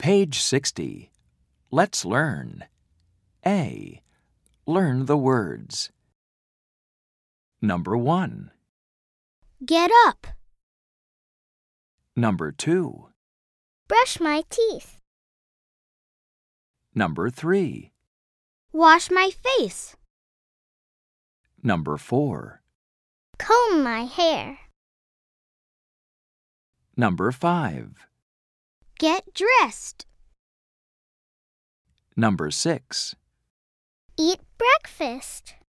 Page 60. Let's learn. A. Learn the words. Number 1. Get up. Number 2. Brush my teeth. Number 3. Wash my face. Number 4. Comb my hair. Number 5. Get dressed. Number 6. Eat breakfast.